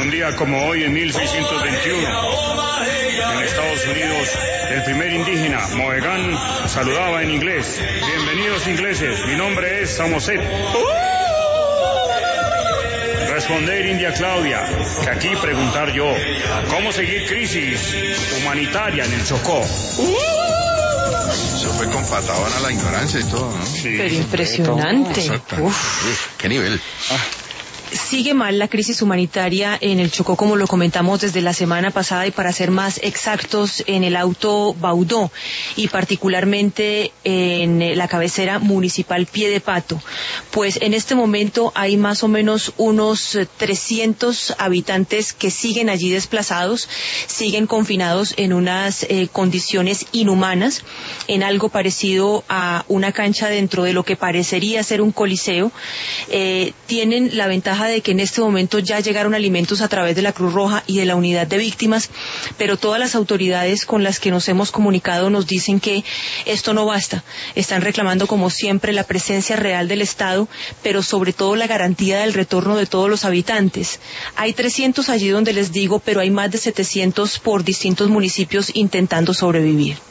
Un día como hoy, en 1621, en Estados Unidos, el primer indígena, Mohegan, saludaba en inglés. Bienvenidos ingleses, mi nombre es Samoset. Responder India Claudia, que aquí preguntar yo, ¿cómo seguir crisis humanitaria en el Chocó? Eso fue con patadón a la ignorancia y todo, ¿no? Sí, pero impresionante. Uf, qué nivel. Sigue mal la crisis humanitaria en el Chocó, como lo comentamos desde la semana pasada, y para ser más exactos, en el Alto Baudó y particularmente en la cabecera municipal Piedepato. Pues en este momento hay más o menos unos 300 habitantes que siguen allí desplazados, siguen confinados en unas condiciones inhumanas, en algo parecido a una cancha dentro de lo que parecería ser un coliseo. Tienen la ventaja de que en este momento ya llegaron alimentos a través de la Cruz Roja y de la unidad de víctimas, pero todas las autoridades con las que nos hemos comunicado nos dicen que esto no basta. Están reclamando, como siempre, la presencia real del Estado, pero sobre todo la garantía del retorno de todos los habitantes. Hay 300 allí donde les digo, pero hay más de 700 por distintos municipios intentando sobrevivir.